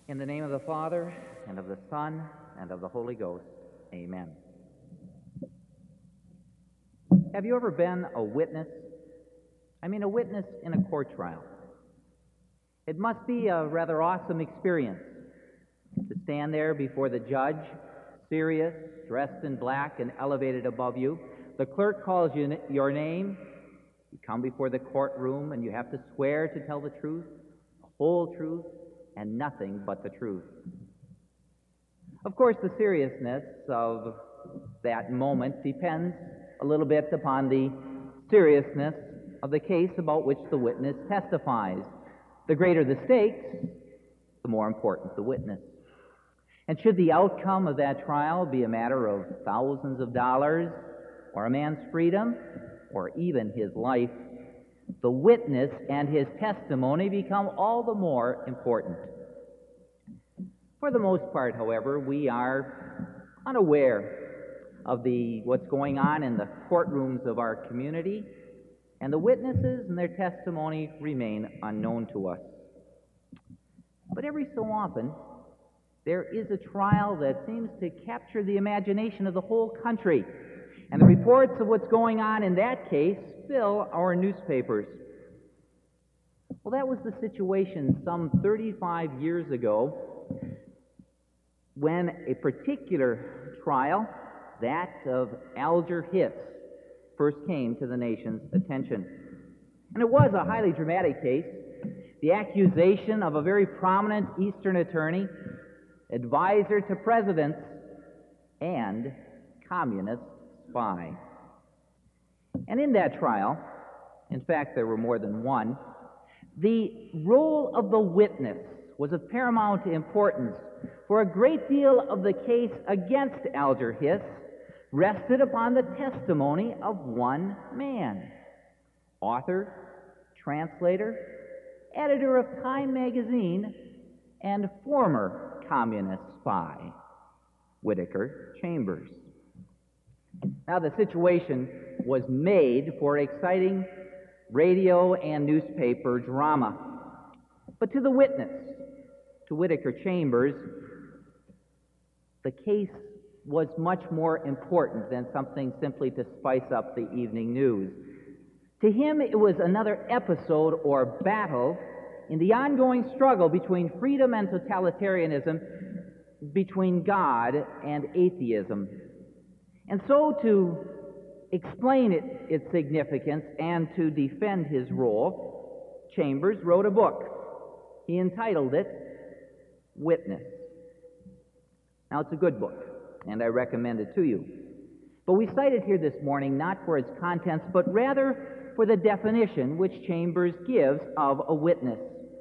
In the name of the Father, and of the Son, and of the Holy Ghost. Amen. Have you ever been a witness? A witness in a court trial. It must be a rather awesome experience to stand there before the judge, serious, dressed in black and elevated above you. The clerk calls your name. You come before the courtroom and you have to swear to tell the truth, the whole truth, and nothing but the truth. Of course, the seriousness of that moment depends a little bit upon the seriousness of the case about which the witness testifies. The greater the stakes, the more important the witness. And should the outcome of that trial be a matter of thousands of dollars, or a man's freedom, or even his life, the witness and his testimony become all the more important. For the most part, however, we are unaware of what's going on in the courtrooms of our community, and the witnesses and their testimony remain unknown to us. But every so often, there is a trial that seems to capture the imagination of the whole country, and the reports of what's going on in that case fill our newspapers. Well, that was the situation some 35 years ago when a particular trial, that of Alger Hiss, first came to the nation's attention. And it was a highly dramatic case. The accusation of a very prominent Eastern attorney, advisor to presidents, and communist spy. And in that trial, in fact there were more than one, the role of the witness was of paramount importance, for a great deal of the case against Alger Hiss rested upon the testimony of one man, author, translator, editor of Time magazine, and former communist spy, Whittaker Chambers. Now, the situation was made for exciting radio and newspaper drama. But to the witness, to Whittaker Chambers, the case was much more important than something simply to spice up the evening news. To him, it was another episode or battle in the ongoing struggle between freedom and totalitarianism, between God and atheism. And so, to explain its significance and to defend his role, Chambers wrote a book. He entitled it Witness. Now, it's a good book, and I recommend it to you. But we cite it here this morning not for its contents, but rather for the definition which Chambers gives of a witness.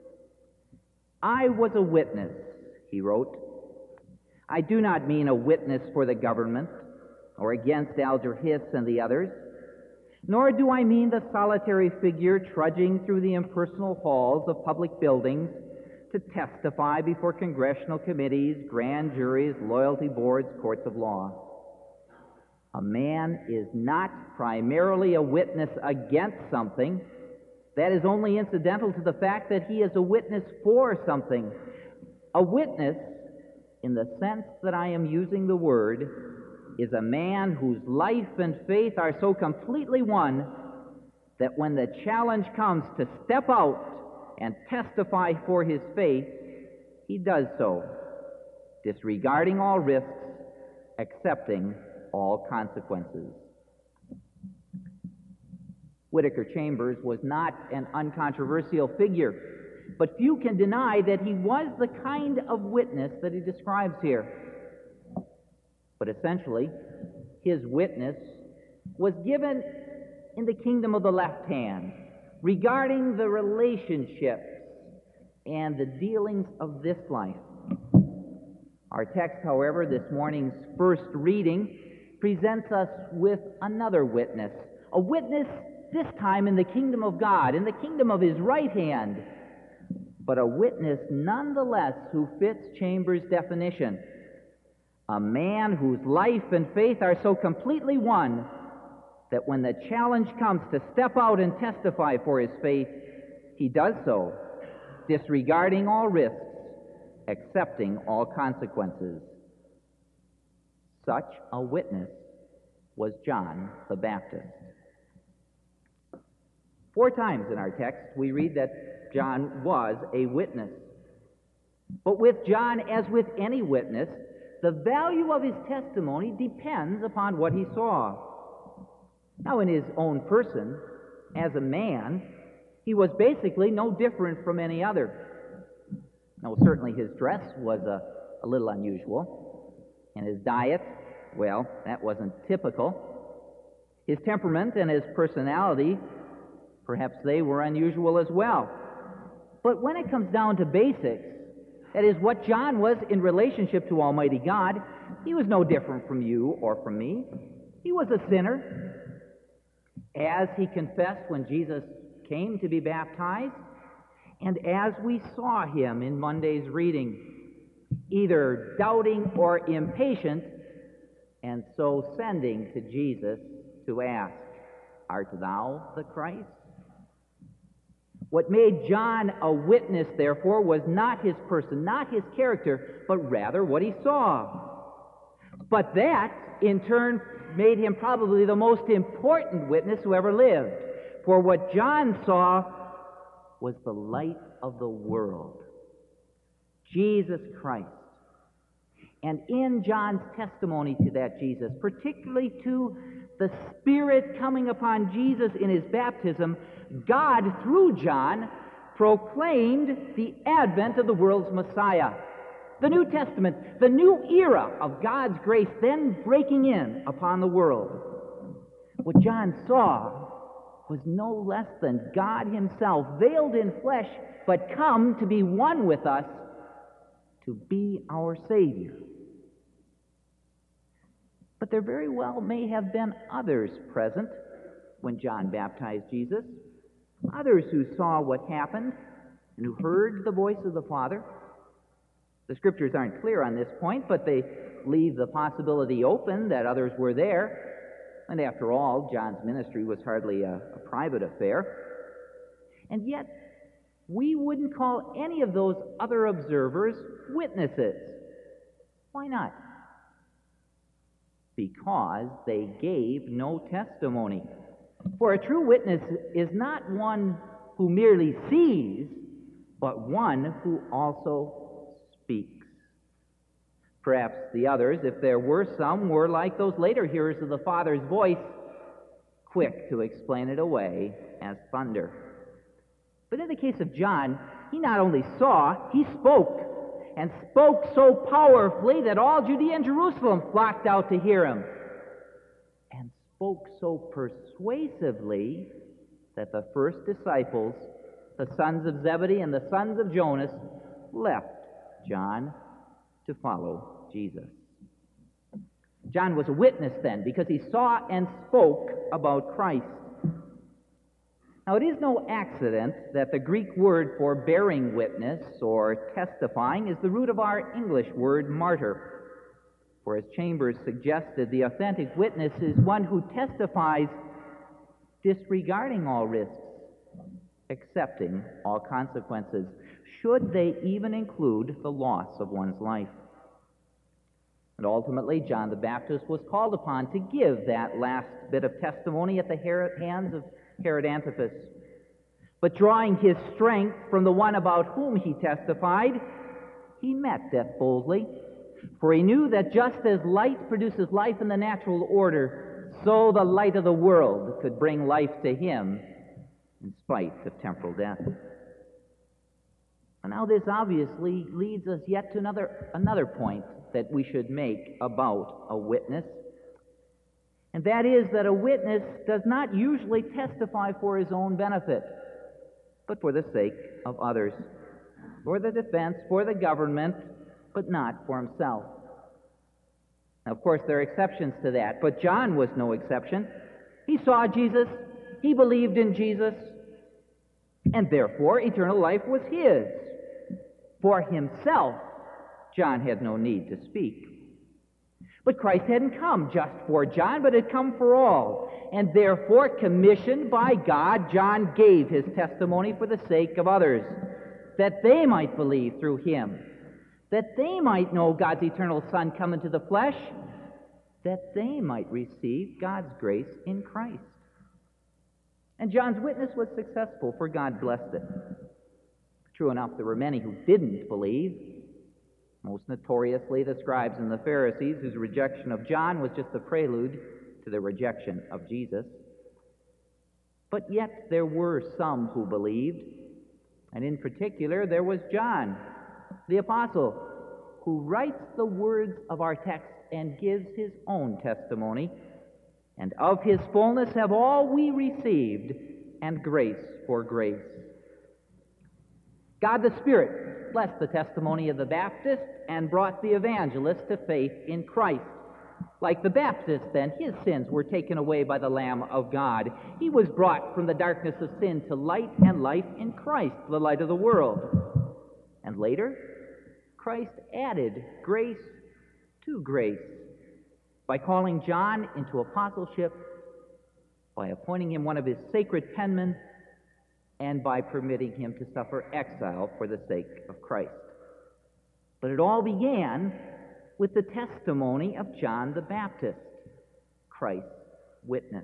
I was a witness, he wrote. I do not mean a witness for the government or against Alger Hiss and the others, nor do I mean the solitary figure trudging through the impersonal halls of public buildings to testify before congressional committees, grand juries, loyalty boards, courts of law. A man is not primarily a witness against something. That is only incidental to the fact that he is a witness for something. A witness, in the sense that I am using the word, is a man whose life and faith are so completely one that when the challenge comes to step out and testify for his faith, he does so, disregarding all risks, accepting all consequences. Whittaker Chambers was not an uncontroversial figure, but few can deny that he was the kind of witness that he describes here. But essentially, his witness was given in the kingdom of the left hand, regarding the relationships and the dealings of this life. Our text, however, this morning's first reading, presents us with another witness, a witness this time in the kingdom of God, in the kingdom of his right hand, but a witness nonetheless who fits Chambers' definition. A man whose life and faith are so completely one that when the challenge comes to step out and testify for his faith, he does so, disregarding all risks, accepting all consequences. Such a witness was John the Baptist. 4 times in our text we read that John was a witness. But with John, as with any witness, the value of his testimony depends upon what he saw. Now, in his own person, as a man, he was basically no different from any other. Now, certainly his dress was a little unusual, and his diet, well, that wasn't typical. His temperament and his personality, perhaps they were unusual as well. But when it comes down to basics, that is, what John was in relationship to Almighty God, he was no different from you or from me. He was a sinner. As he confessed when Jesus came to be baptized, and as we saw him in Monday's reading, either doubting or impatient, and so sending to Jesus to ask, "Art thou the Christ?" What made John a witness, therefore, was not his person, not his character, but rather what he saw. But that, in turn, made him probably the most important witness who ever lived. For what John saw was the light of the world, Jesus Christ. And in John's testimony to that Jesus, particularly to the Spirit coming upon Jesus in his baptism, God, through John, proclaimed the advent of the world's Messiah. The New Testament, the new era of God's grace then breaking in upon the world. What John saw was no less than God himself, veiled in flesh, but come to be one with us, to be our Savior. But there very well may have been others present when John baptized Jesus, others who saw what happened and who heard the voice of the Father. The Scriptures aren't clear on this point, but they leave the possibility open that others were there. And after all, John's ministry was hardly a private affair. And yet, we wouldn't call any of those other observers witnesses. Why not? Because they gave no testimony. For a true witness is not one who merely sees, but one who also speaks. Perhaps the others, if there were some, were like those later hearers of the Father's voice, quick to explain it away as thunder. But in the case of John, he not only saw, he spoke, and spoke so powerfully that all Judea and Jerusalem flocked out to hear him, and spoke so persuasively that the first disciples, the sons of Zebedee and the sons of Jonas, left John to follow Jesus. John was a witness then because he saw and spoke about Christ. Now, it is no accident that the Greek word for bearing witness or testifying is the root of our English word martyr. For as Chambers suggested, the authentic witness is one who testifies disregarding all risks, accepting all consequences, should they even include the loss of one's life. And ultimately, John the Baptist was called upon to give that last bit of testimony at the hands of Herod Antipas. But drawing his strength from the one about whom he testified, he met death boldly, for he knew that just as light produces life in the natural order, so the light of the world could bring life to him in spite of temporal death. And now this obviously leads us yet to another point that we should make about a witness. And that is that a witness does not usually testify for his own benefit, but for the sake of others, for the defense, for the government, but not for himself. Now, of course, there are exceptions to that, but John was no exception. He saw Jesus, he believed in Jesus, and therefore eternal life was his. For himself, John had no need to speak. But Christ hadn't come just for John, but had come for all. And therefore, commissioned by God, John gave his testimony for the sake of others, that they might believe through him. that they might know God's eternal Son come into the flesh, that they might receive God's grace in Christ. And John's witness was successful, for God blessed it. True enough, there were many who didn't believe, most notoriously the scribes and the Pharisees, whose rejection of John was just a prelude to their rejection of Jesus. But yet there were some who believed, and in particular there was John, the apostle, who writes the words of our text and gives his own testimony. And of his fullness have all we received, and grace for grace. God the Spirit blessed the testimony of the Baptist and brought the evangelist to faith in Christ. Like the Baptist, then, his sins were taken away by the Lamb of God. He was brought from the darkness of sin to light and life in Christ, the light of the world. And later, Christ added grace to grace by calling John into apostleship, by appointing him one of his sacred penmen, and by permitting him to suffer exile for the sake of Christ. But it all began with the testimony of John the Baptist, Christ's witness.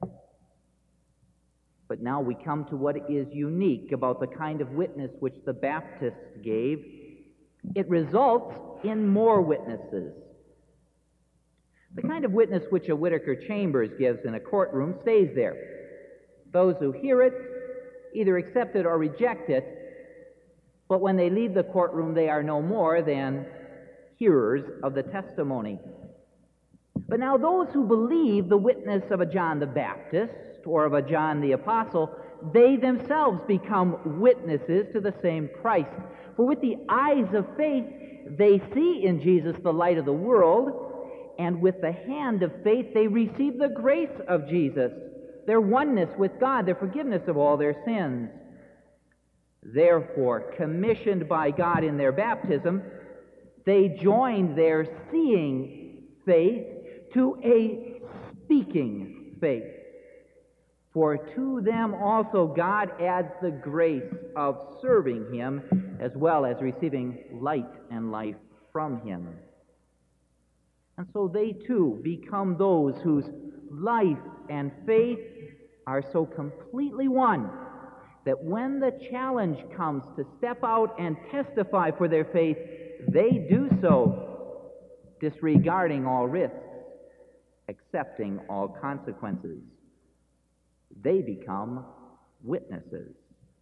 But now we come to what is unique about the kind of witness which the Baptist gave. It results in more witnesses. The kind of witness which a Whittaker Chambers gives in a courtroom stays there. Those who hear it either accept it or reject it, but when they leave the courtroom, they are no more than hearers of the testimony. But now those who believe the witness of a John the Baptist or of a John the Apostle, they themselves become witnesses to the same Christ. For with the eyes of faith, they see in Jesus the light of the world, and with the hand of faith, they receive the grace of Jesus, their oneness with God, their forgiveness of all their sins. Therefore, commissioned by God in their baptism, they joined their seeing faith to a speaking faith. For to them also God adds the grace of serving him, as well as receiving light and life from him. And so they too become those whose life and faith are so completely one that when the challenge comes to step out and testify for their faith, they do so, disregarding all risks, accepting all consequences. They become witnesses.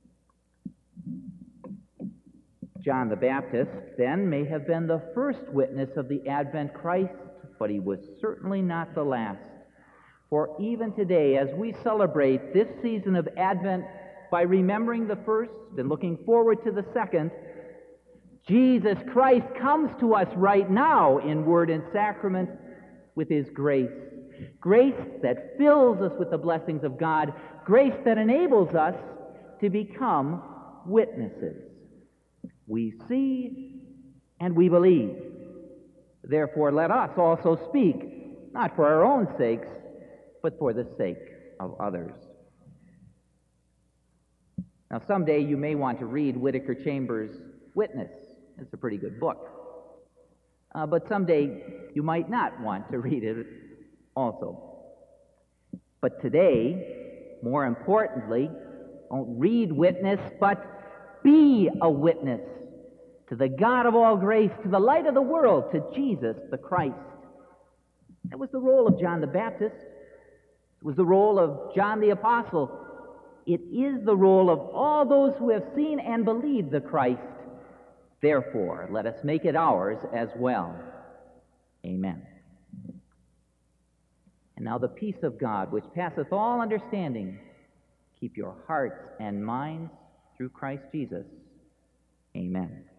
John the Baptist, then, may have been the first witness of the Advent Christ, but he was certainly not the last. For even today, as we celebrate this season of Advent by remembering the first and looking forward to the second, Jesus Christ comes to us right now in word and sacrament with his grace. Grace that fills us with the blessings of God. Grace that enables us to become witnesses. We see and we believe. Therefore, let us also speak, not for our own sakes, but for the sake of others. Now, someday you may want to read Whittaker Chambers' Witness. It's a pretty good book. But someday you might not want to read it also. But today, more importantly, don't read Witness, but be a witness to the God of all grace, to the light of the world, to Jesus the Christ. That was the role of John the Baptist. It was the role of John the Apostle. It is the role of all those who have seen and believed the Christ. Therefore, let us make it ours as well. Amen. And now the peace of God, which passeth all understanding, keep your hearts and minds through Christ Jesus. Amen.